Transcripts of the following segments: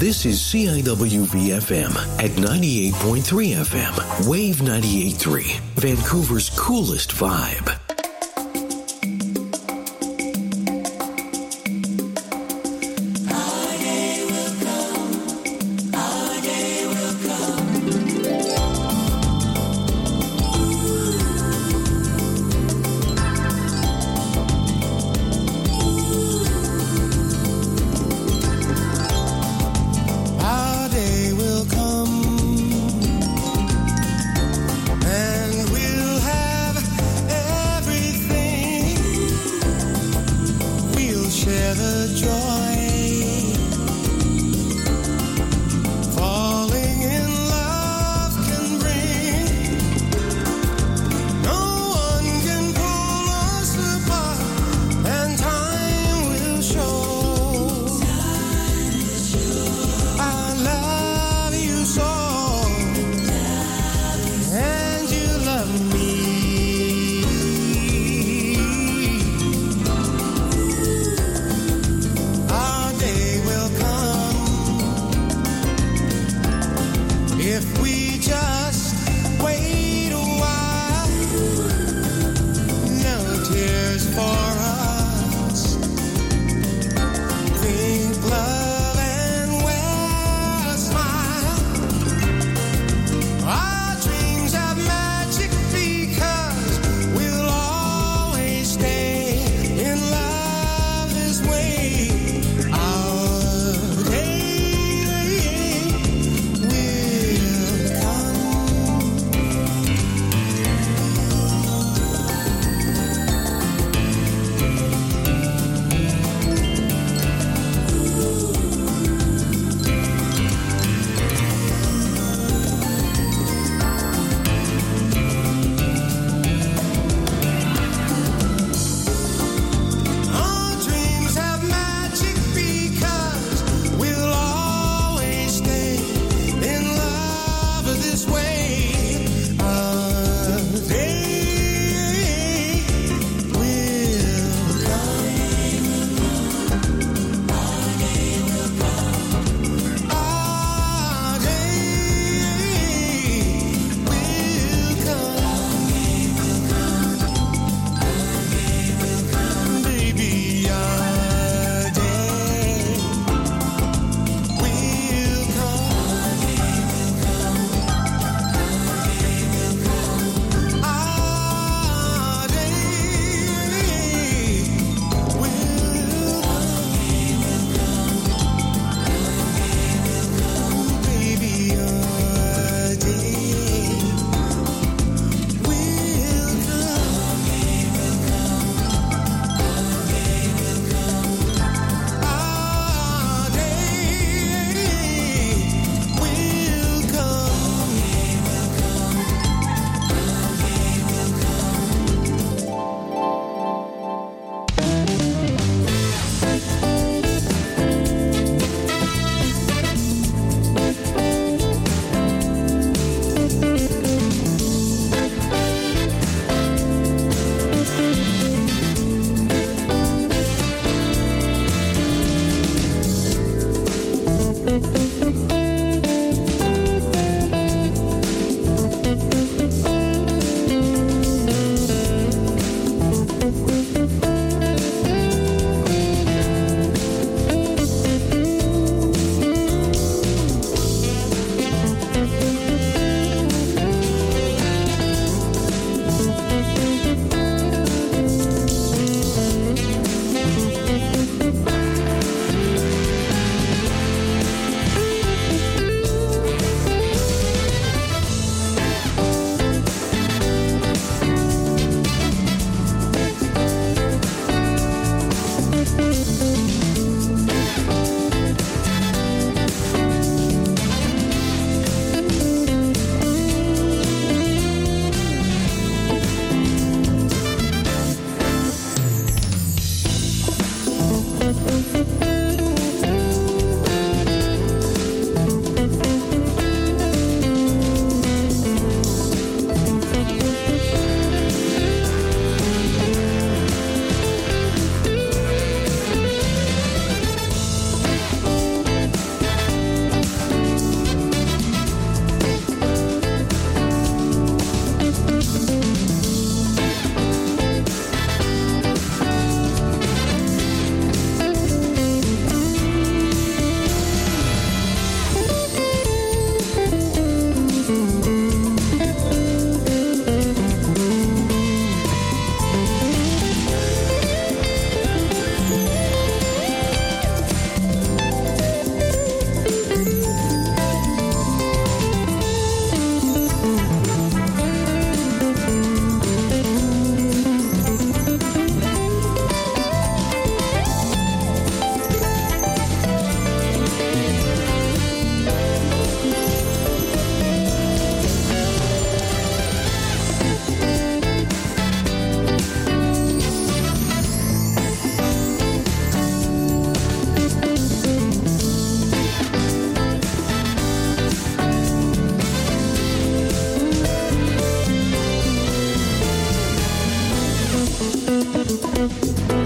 This is CIWV-FM at 98.3 FM, Wave 98.3, Vancouver's coolest vibe.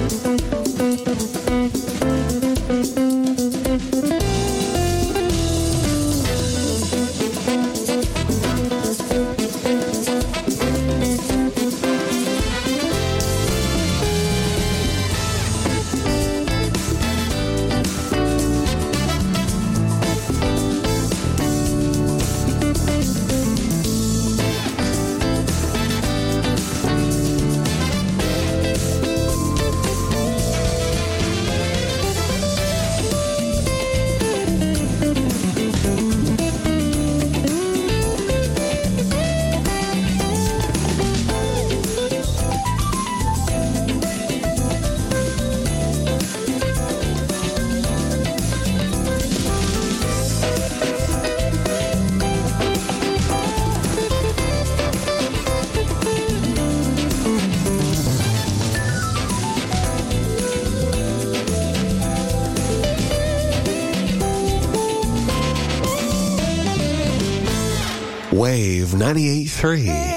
Wave 98.3.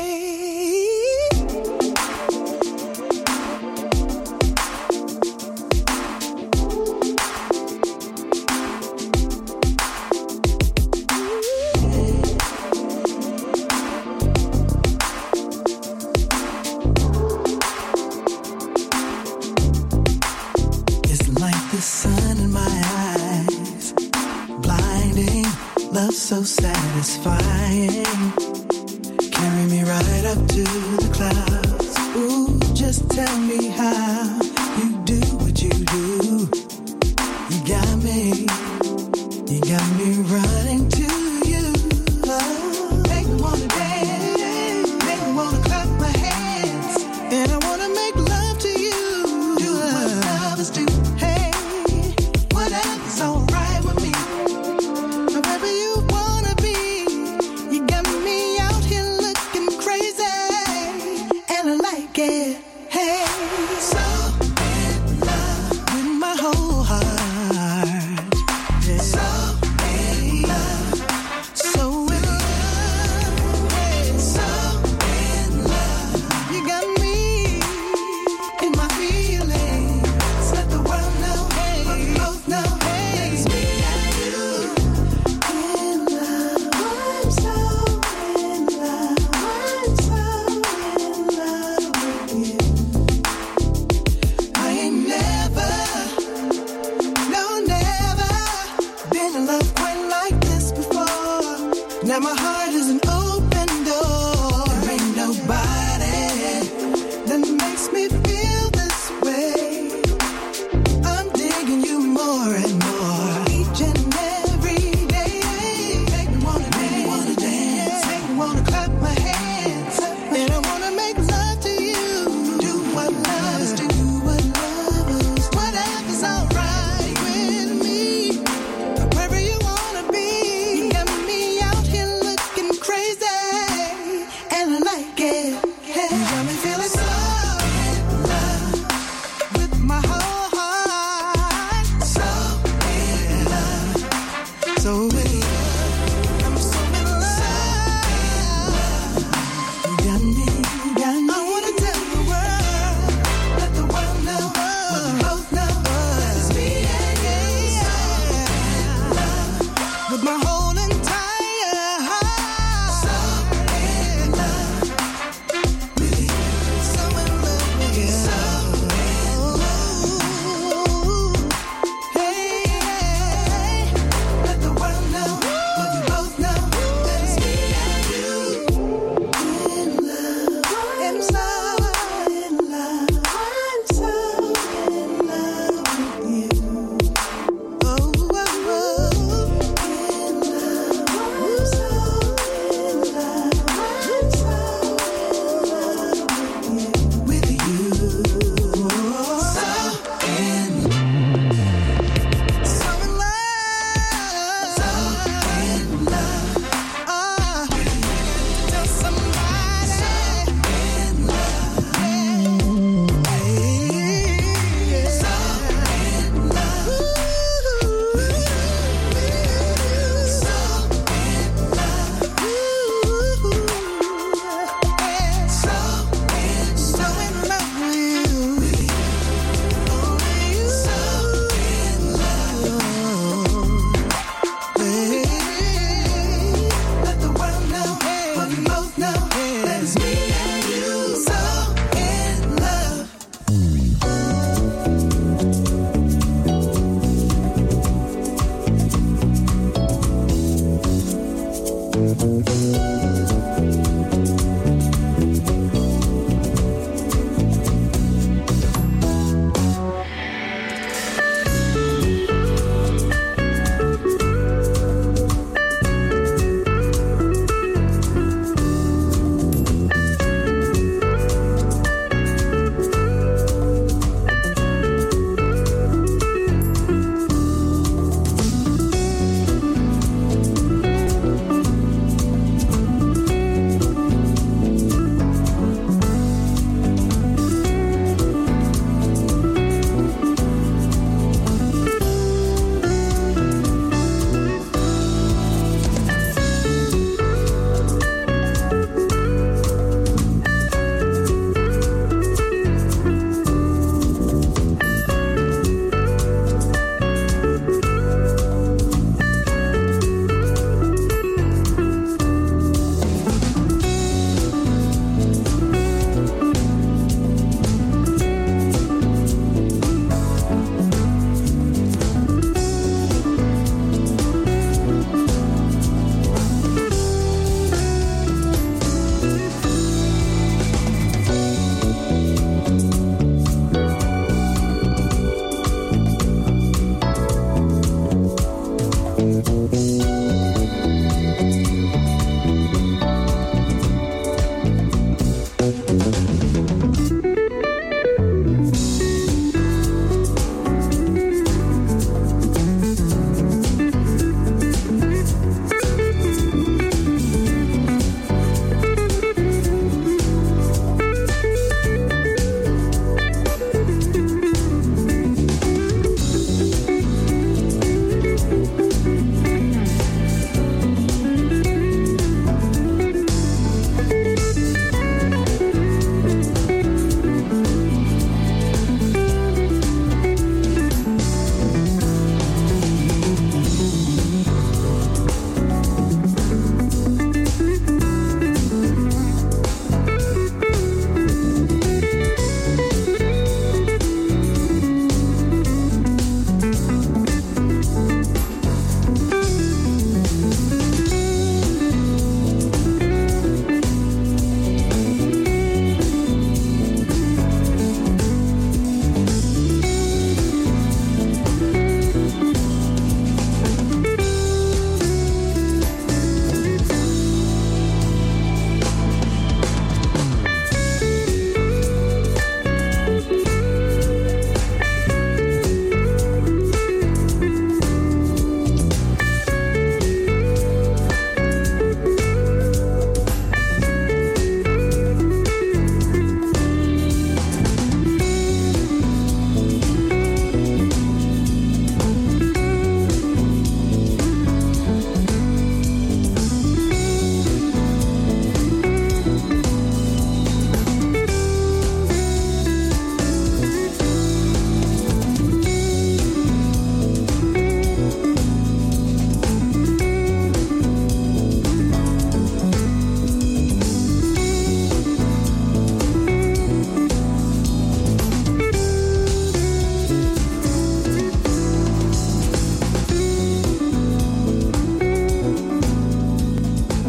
So satisfying, carry me right up to the clouds. Ooh, just tell me how you do what you do. You got me running to you. Oh, make me wanna dance, make me wanna clap my hands, and I wanna make love to you. Do what lovers do. Hey, whatever's alright with me. Wherever you hey, so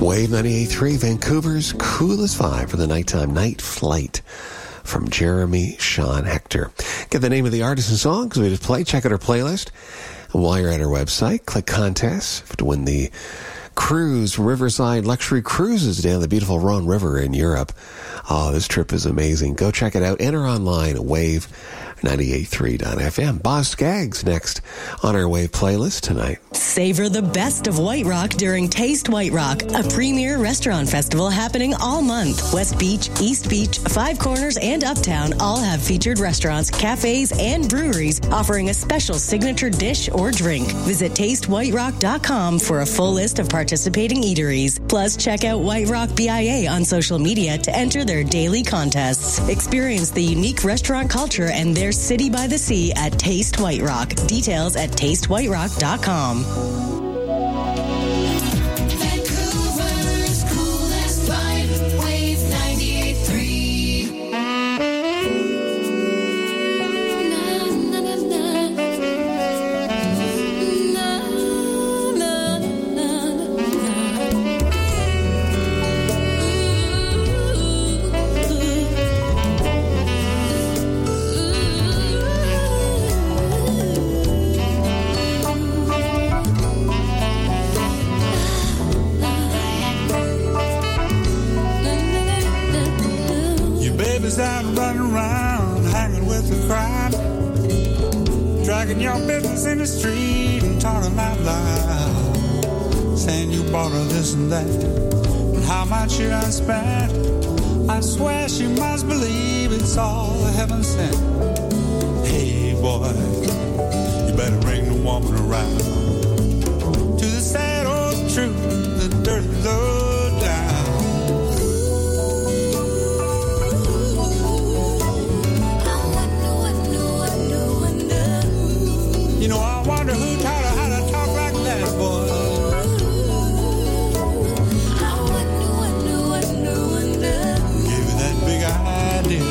Wave 98.3, Vancouver's coolest vibe for the nighttime. Night Flight from Jeremy Sean Hector. Get the name of the artist and songs we just played. Check out our playlist. And while you're at our website, click contests to win the cruise, Riverside Luxury Cruises down the beautiful Rhone River in Europe. Oh, this trip is amazing. Go check it out. Enter online at wave983.fm. Boz Skaggs next on our Wave playlist tonight. Savor the best of White Rock during Taste White Rock, a premier restaurant festival happening all month. West Beach, East Beach, Five Corners, and Uptown all have featured restaurants, cafes, and breweries offering a special signature dish or drink. Visit tastewhiterock.com for a full list of participating eateries. Plus, check out White Rock BIA on social media to enter their daily contests. Experience the unique restaurant culture and their city by the sea at Taste White Rock. Details at tastewhiterock.com. Vancouver's coolest vibe, Wave 98.3. Na, na, na, na. Na, na, Baby's out running around, hanging with the crowd, dragging your business in the street and talking out loud, saying you bought her this and that, and how much you done spent. I swear she must believe it's all heaven sent. Hey boy, you better bring the woman around to the sad old truth, the dirty low down. You know, I wonder who taught her how to talk like that, boy. Give you that big idea.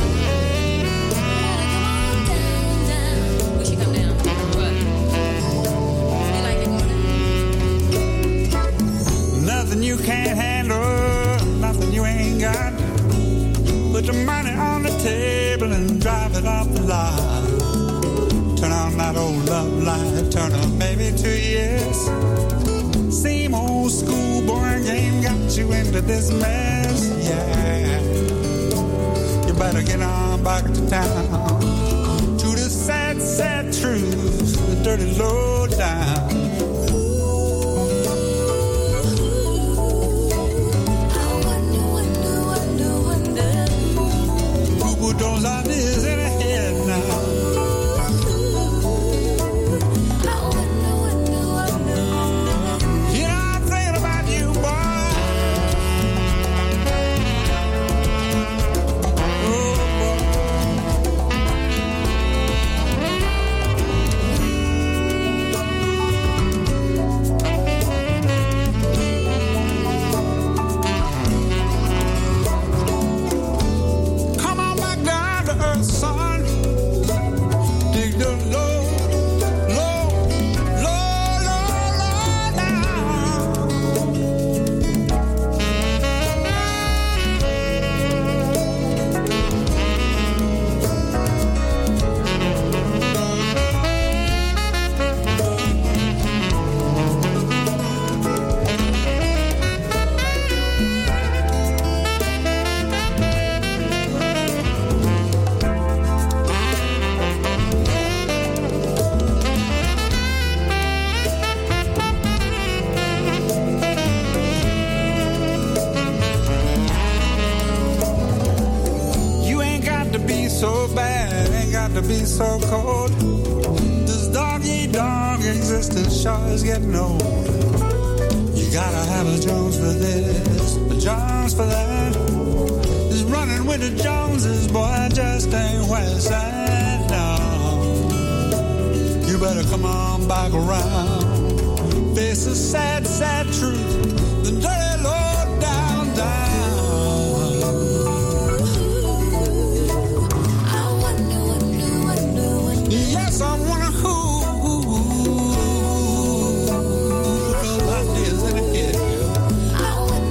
We should come down. What? You like it going down? Nothing you can't handle, nothing you ain't got. Put the money on the table and drive it off the lot. Turn on that old love light, turn on maybe 2 years. Same old school boring game got you into this mess, yeah. You better get on back to town, to the sad, sad truth, the dirty low down. Who put those ideas in her head now? To be so cold, this dog-eat-dog existence sure is getting old. You gotta have a Jones for this, a Jones for that. This running with the Joneses, boy, just ain't where it's at now. You better come on back around, face the sad, sad truth, the dirty low down, down. Yes, I wanna who those ideas in the head.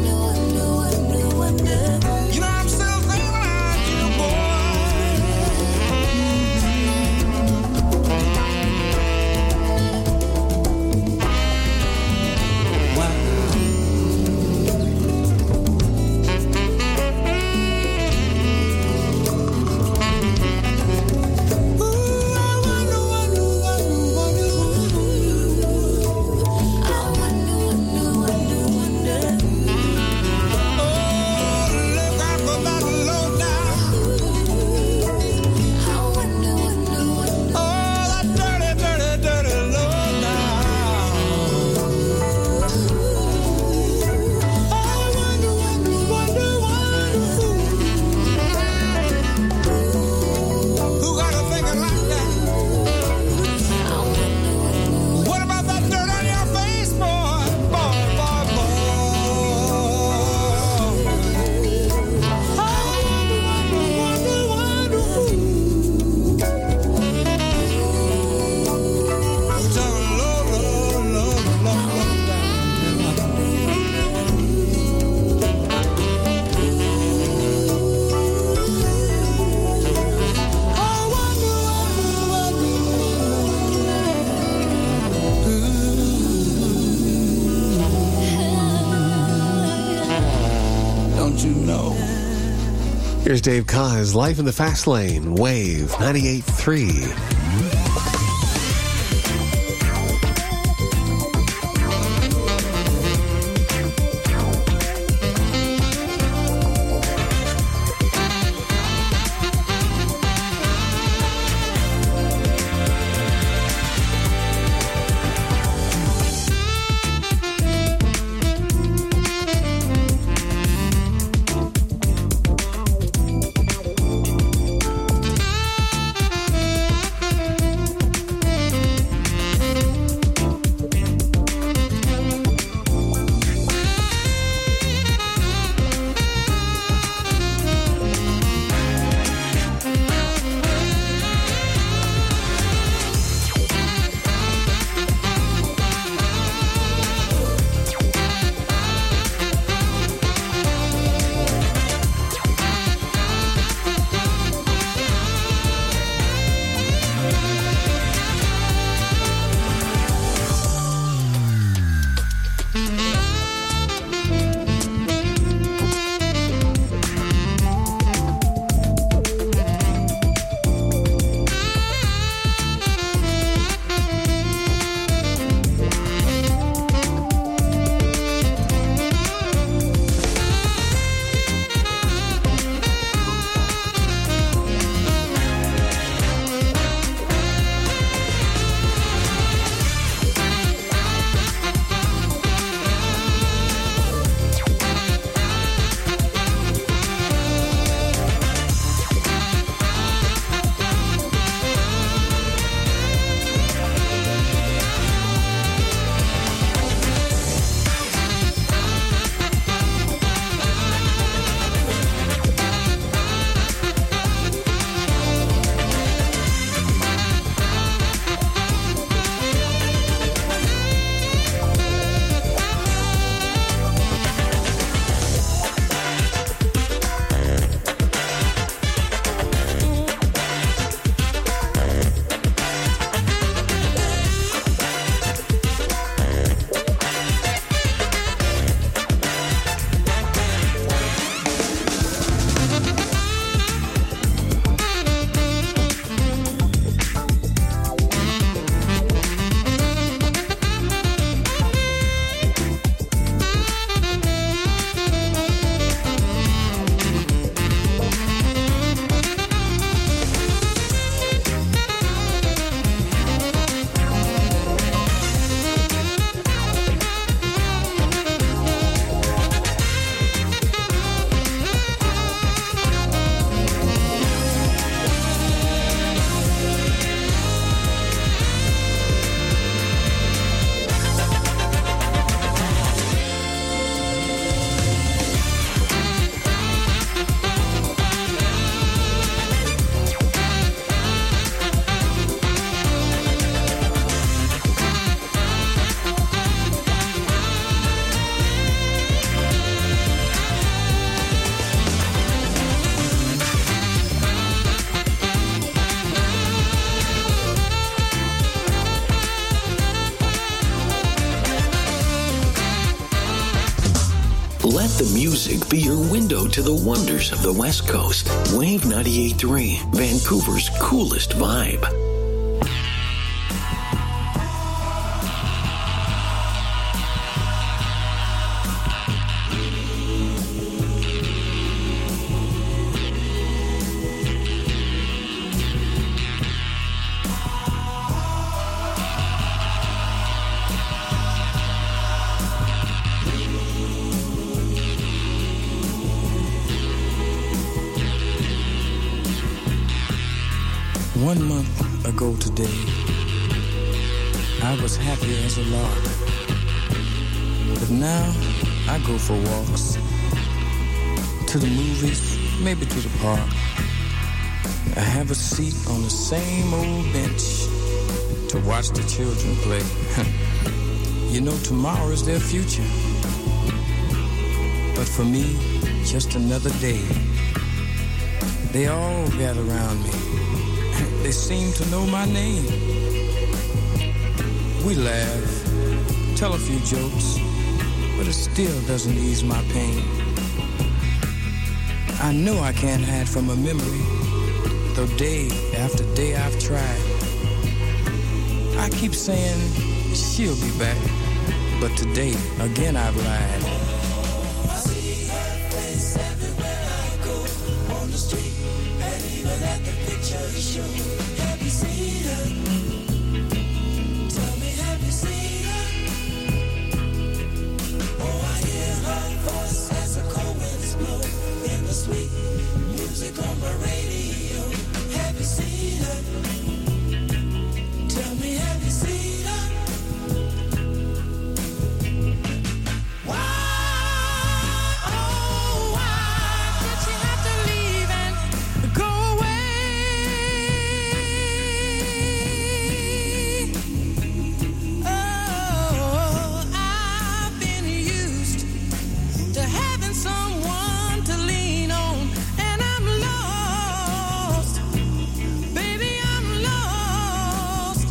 Here's Dave Kaz, Life in the Fast Lane, Wave 98.3. Let the music be your window to the wonders of the West Coast. Wave 98.3, Vancouver's coolest vibe. One month ago today, I was happy as a lark. But now I go for walks, to the movies, maybe to the park. I have a seat on the same old bench to watch the children play. You know, tomorrow is their future. But for me, just another day. They all gather around me. They seem to know my name. We laugh, tell a few jokes, but it still doesn't ease my pain. I know I can't hide from a memory, though day after day I've tried. I keep saying she'll be back, but today again I've lied. I see her face everywhere I go, on the street and even at the picture show. Have you seen her? Tell me, have you seen her? Oh, I hear her voice as the cold winds blow in the sweet music on my radio. Have you seen her? Tell me, have you seen her? Why, oh, why did she have to leave and go away? Oh, I've been used to having someone to lean on, and I'm lost. Baby, I'm lost.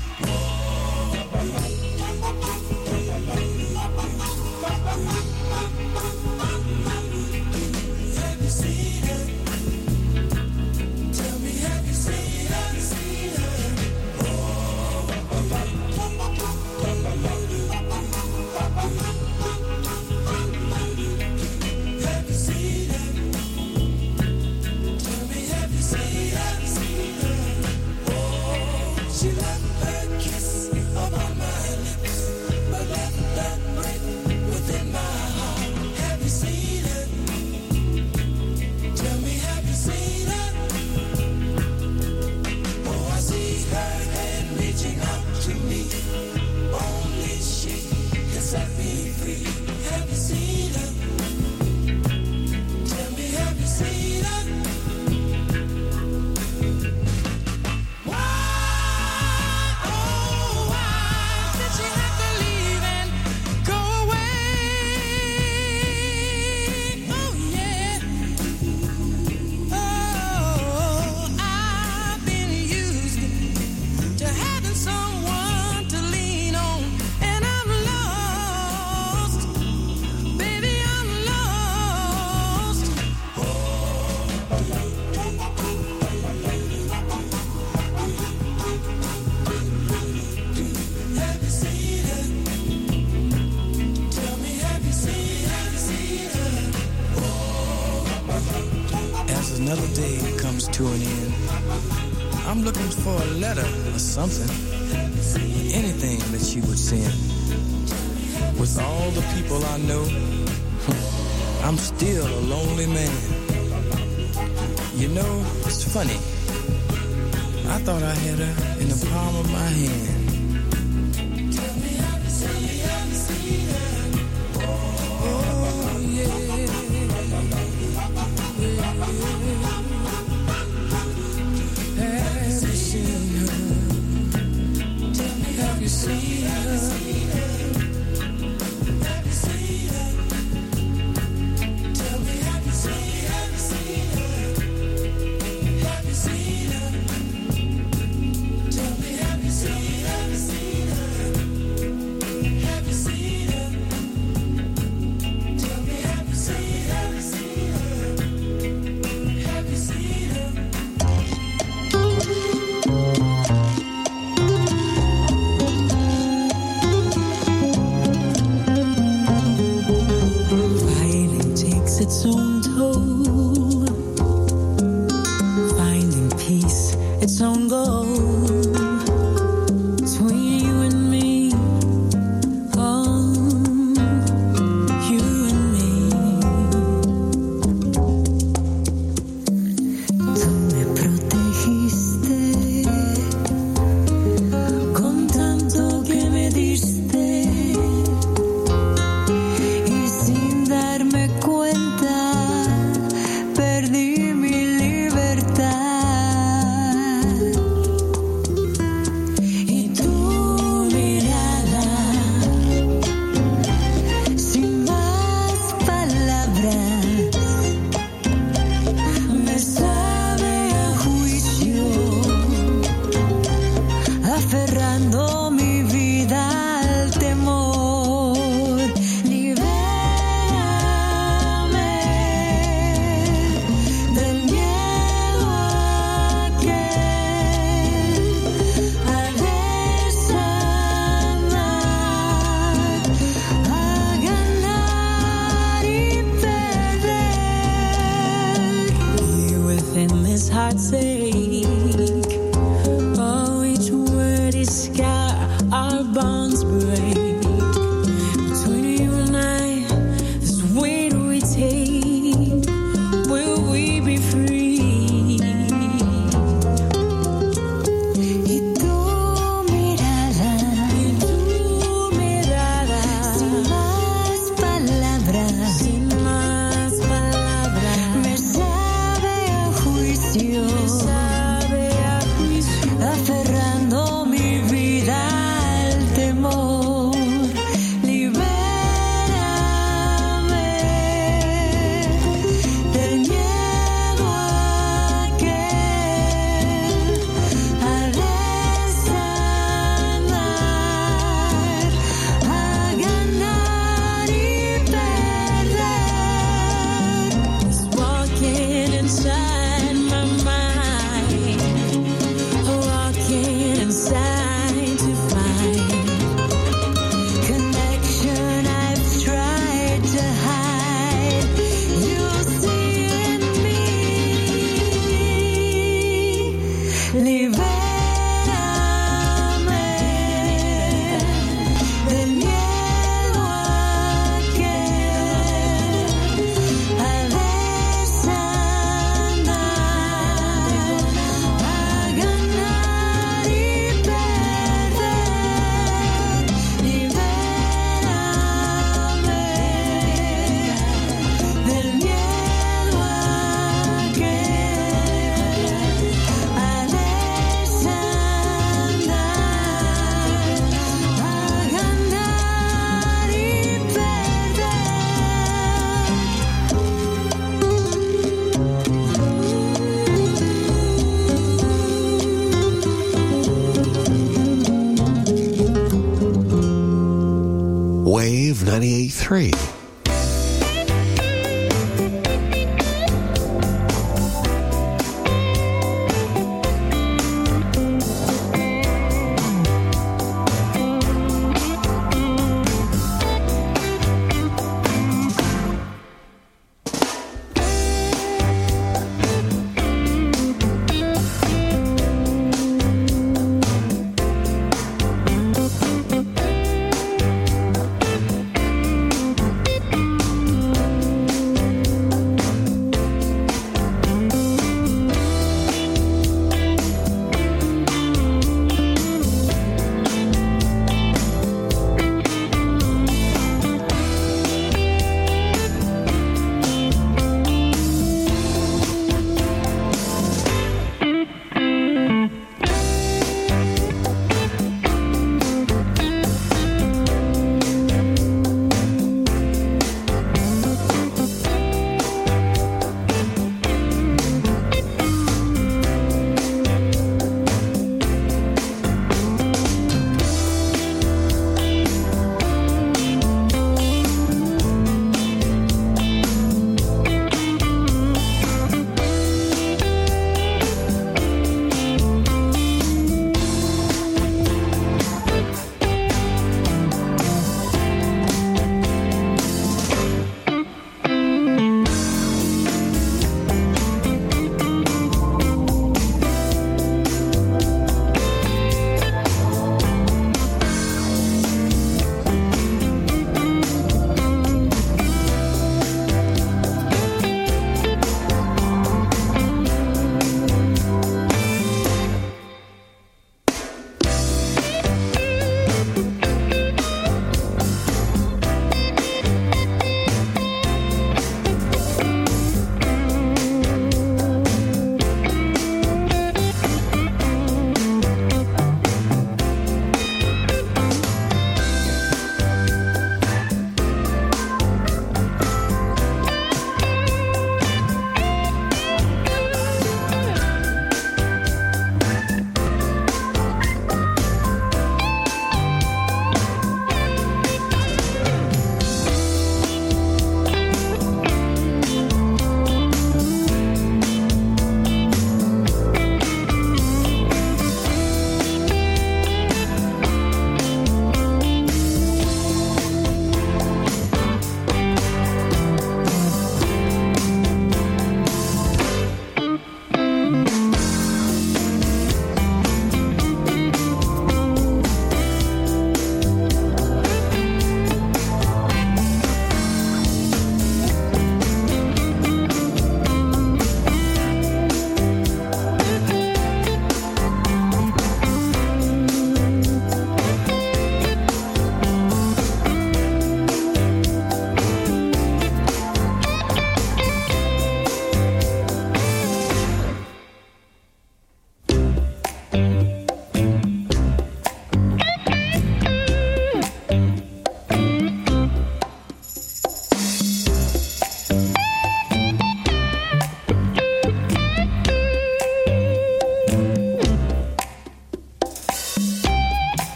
Have you seen her? Tell me, have you seen her? Seen her? Have you seen her? Tell me, have you seen her? Seen her? Oh, she left her kiss upon my lips, but left that break within my heart. Have you seen her? Tell me, have you seen her? Oh, I see her hand reaching out to me. Only she can set me free. Have you seen her? Tell me, have you seen her? Why, oh, why did she have to leave and go away? Oh, yeah. Oh, I've been used to having someone to lean on, and I'm lost. Baby, I'm lost. Have you seen her? Tell me, have you seen her? Seen her? As another day comes to an end, I'm looking for a letter or something, anything that she would send. With all the people I know, I'm still a lonely man. You know, it's funny. I thought I had her in the palm of my hand. Oh, yeah. Have you seen her? Have you seen her? Tell me, have you seen her? Have you seen her? Tell me, have you seen her? Have you seen her? Tell me, have you seen her? Have you seen her? Fighting takes its own toll. Finding peace, its own goal. Between you and me, oh, you and me. Tú me protegiste con tanto que me diste. Y sin darme cuenta, perdí mi libertad. Y tu mirada, sin más palabras, me sabe a juicio, aferrando mi vida al temor. Libérame. Wave 98.3.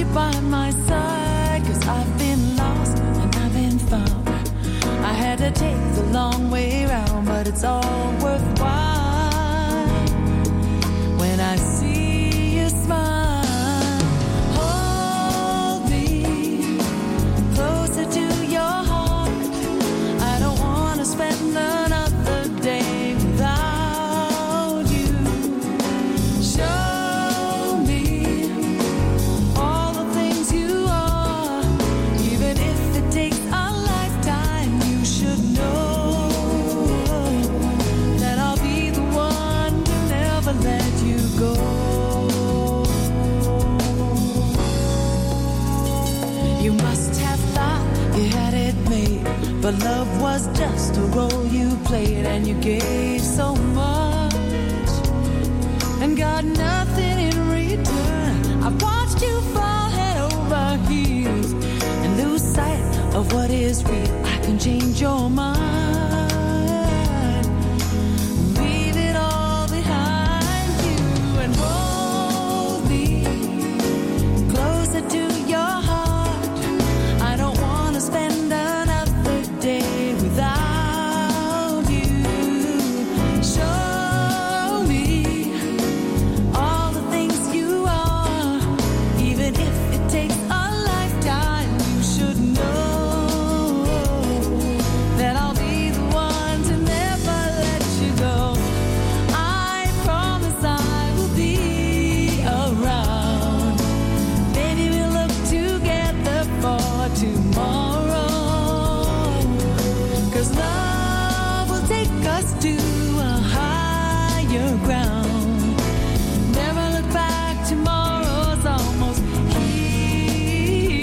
by my side, 'cause I've been lost and I've been found. I had to take the long way round, but it's all worthwhile when I see you smile. Hold me closer to your heart. I don't want to spend another day without you. Show me all the things you are, even if it takes a lifetime. You should know that I'll be the one to never let you go. You must have thought you had it made, but love was just a role you played, and you gave so much and got nothing in return. I watched you fall head over heels and lose sight of what is real. I can change your mind, leave it all behind you, and hold me closer to your heart. I don't want to spend another day without you. Show me all the things you are, even if it takes a lifetime. You should know that I'll be the one to never let you go. I promise I will be around. Maybe we'll look together for tomorrow, 'cause love will take us to a higher ground. Never look back, tomorrow's almost here.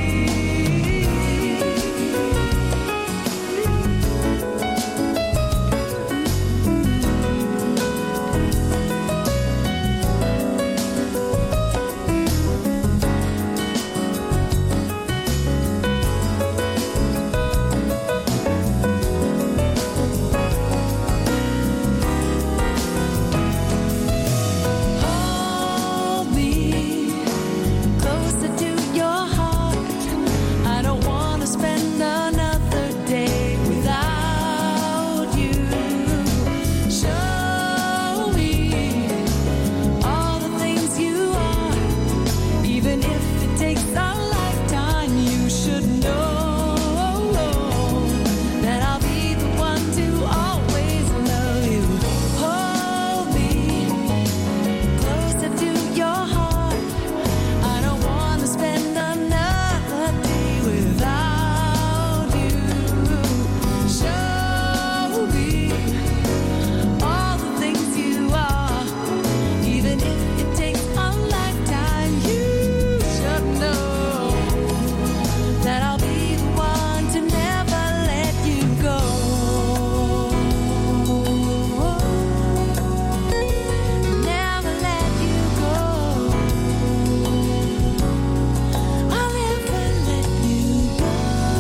Hold me closer to your heart. I don't want to spend another day without you. Show me all the things you are, even if it takes a lifetime. You should know that I'll be the one to always love you. Hold me closer to your heart. I don't want to spend another day without you. Show me all the things you are, even if it takes a lifetime. You should know that I'll be the one to never let you go. Never let you go. I'll never let you go.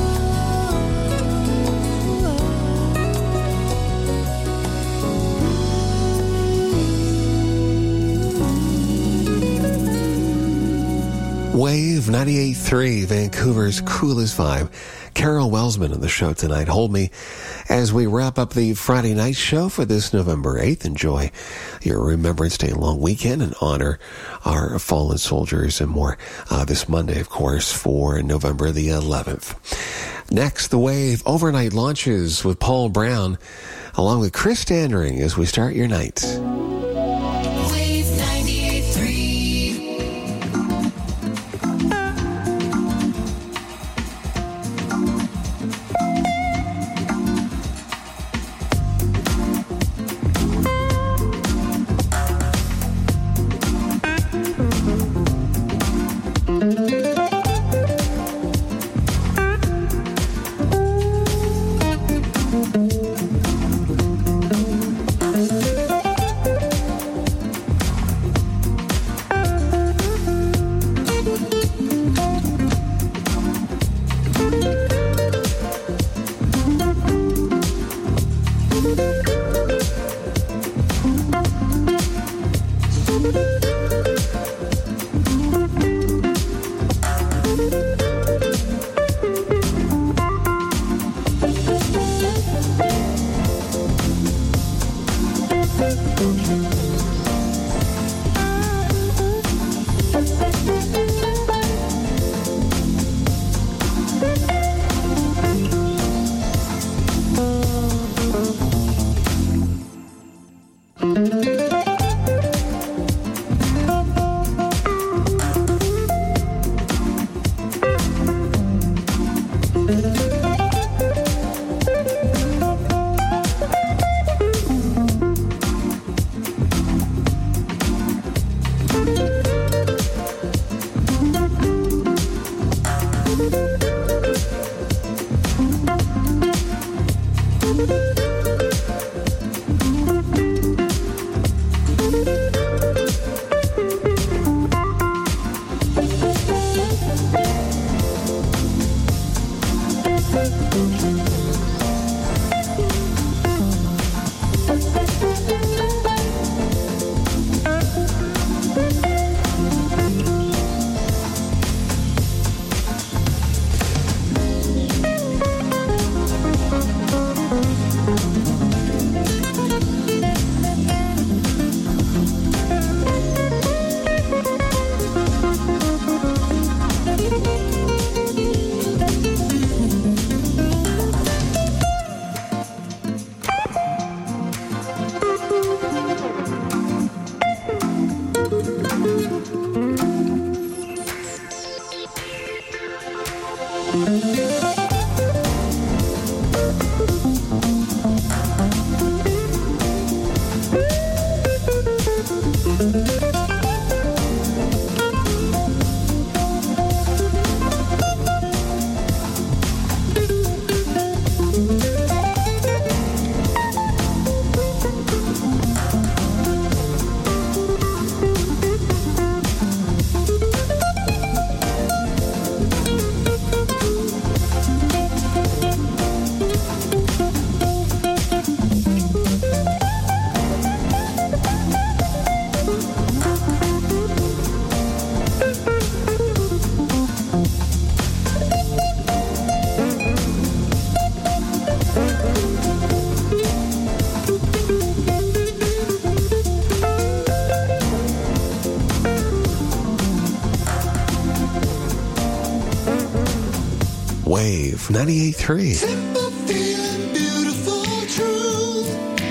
Wave 98.3, Vancouver's coolest vibe. Carol Welsman on the show tonight. Hold me as we wrap up the Friday night show for this November 8th. Enjoy your Remembrance Day long weekend and honor our fallen soldiers and more this Monday, of course, for November the 11th. Next, The Wave overnight launches with Paul Brown along with Chris Standring as we start your night. Wave 98.3. Wave 98.3. Simple feeling, beautiful truth.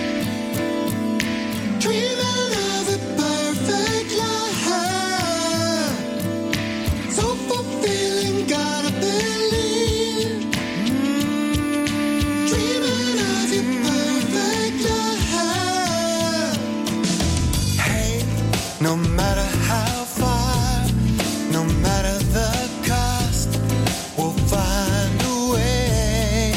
Dreaming of a perfect life. So fulfilling, gotta believe. Dreaming of your perfect life. Hey, no matter how far, no matter the cost, we'll find a way.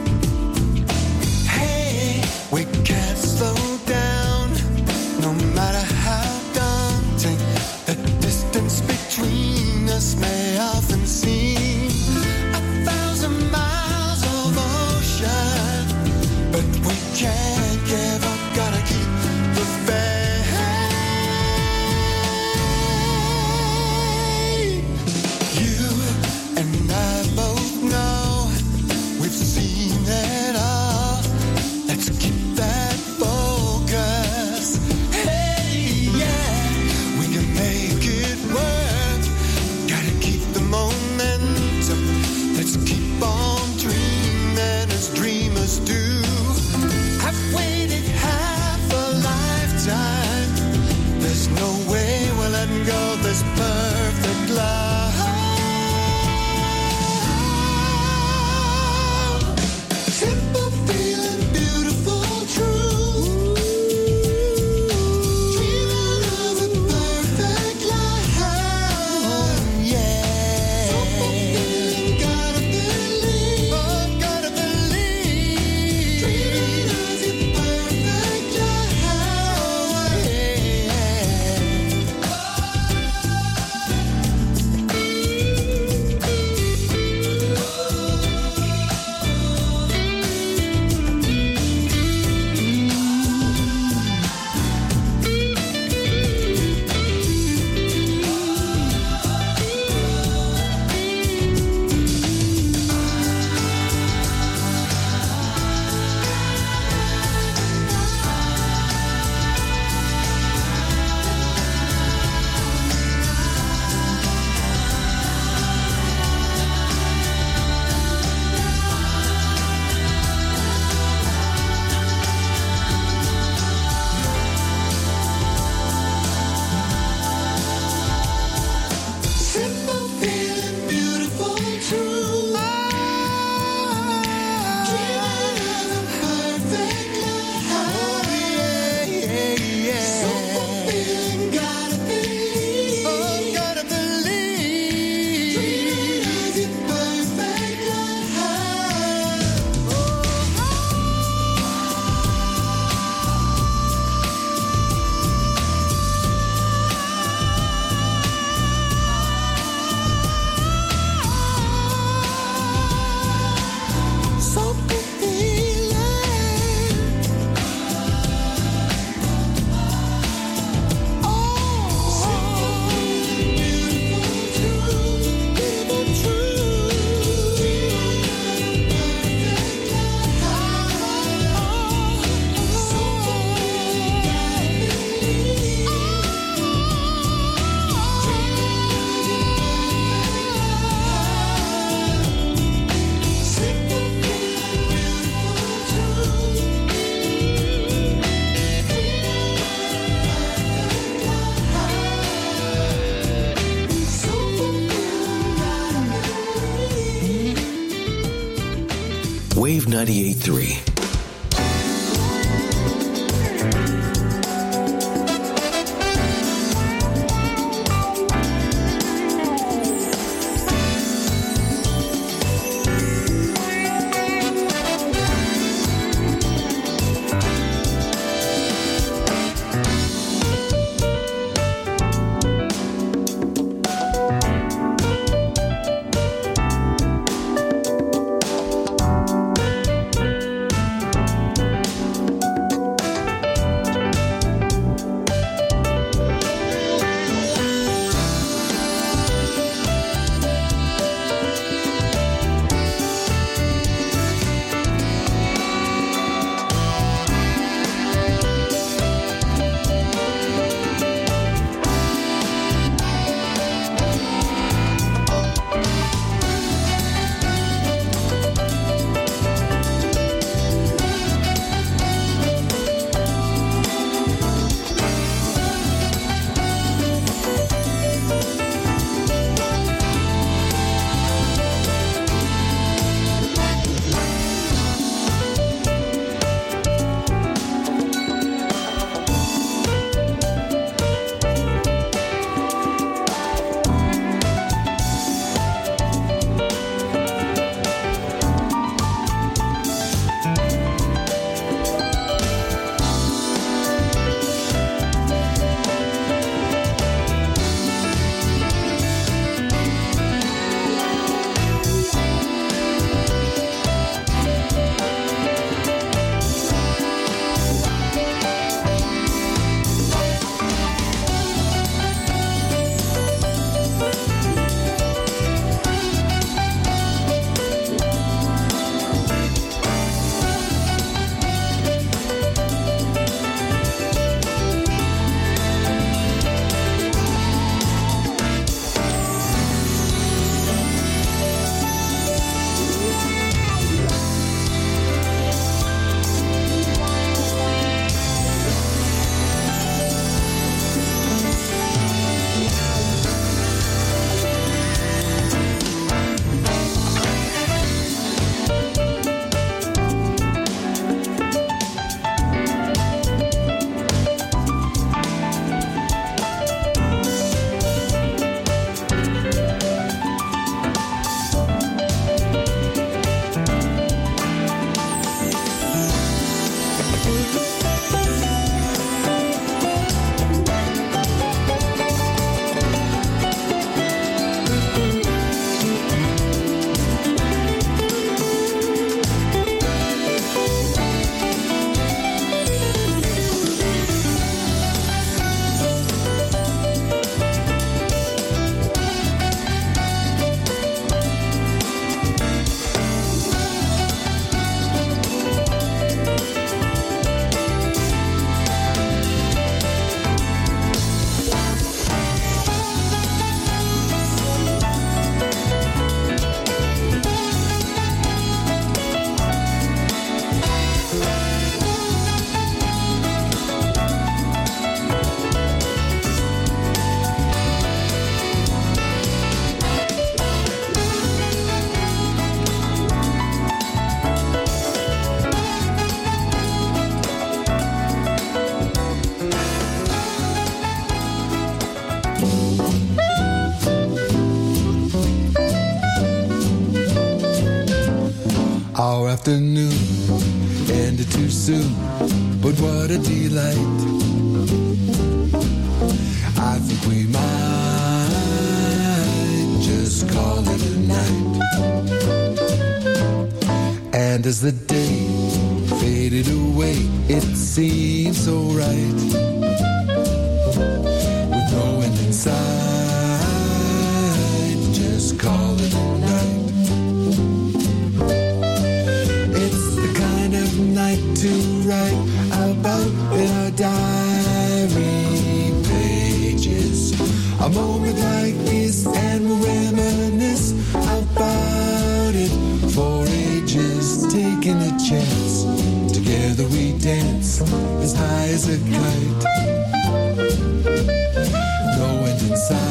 Hey, we can't slow down, no matter how daunting the distance between us may often seem. 1,000 miles of ocean, but we can't give up, gotta keep the faith. You and I both know we've seen it all. Let's keep that focus. Hey, yeah, we can make it work. Gotta keep the momentum. Wave 98.3. Our afternoon ended too soon, but what a delight. I think we might just call it a night. And as the day faded away, it seemed so right, with no end in sight. Just call it a night. Night to write about in our diary pages. A moment like this, and we'll reminisce about it for ages. Taking a chance, together we dance as high as a kite. No end in sight.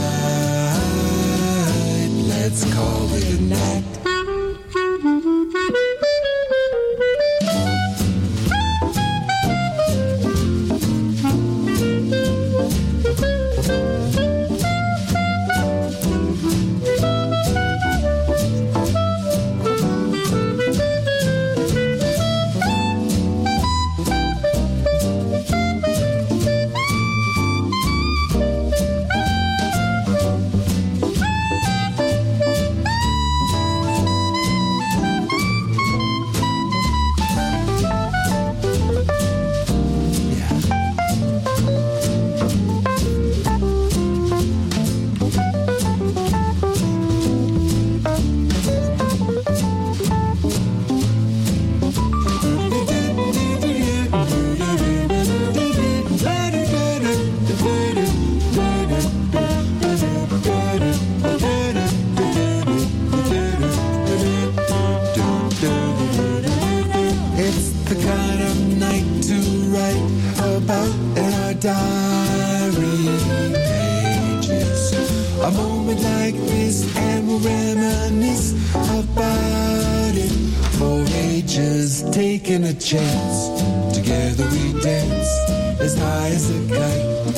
this and we'll reminisce about it for ages, taking a chance. Together we dance as high as a kite,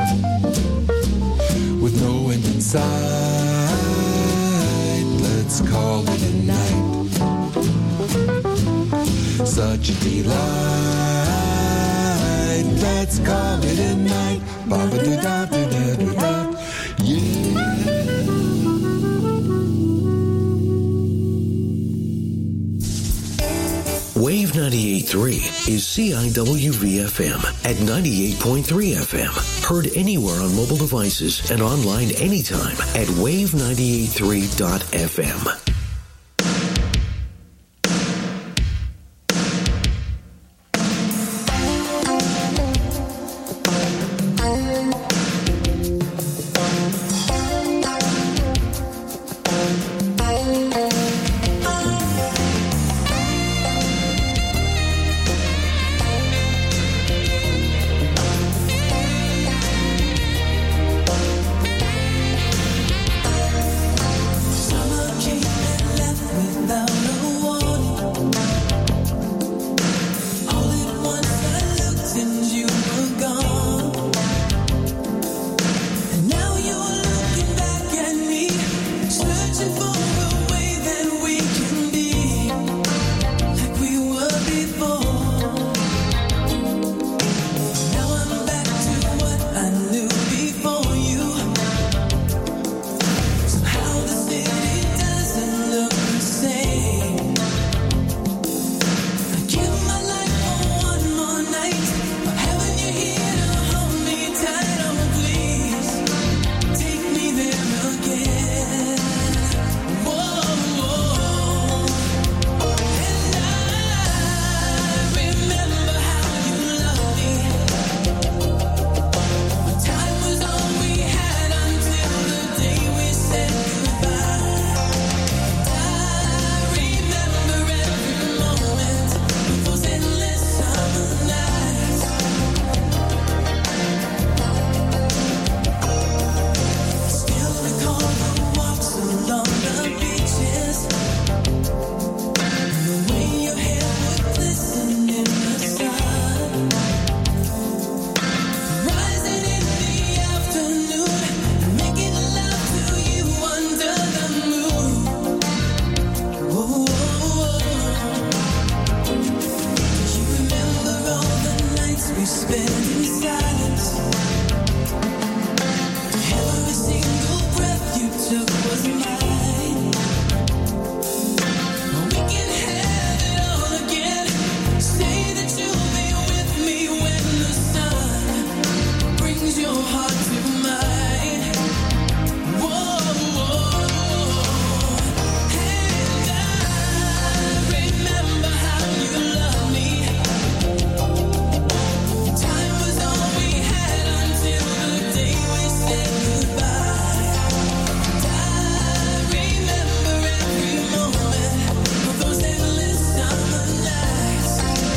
with no end in sight. Let's call it a night. Such a delight. Let's call it a night. Ba-ba-da-da-da-da-da. Yeah. Wave 98.3 is CIWV-FM at 98.3 FM. Heard anywhere on mobile devices and online anytime at wave983.fm.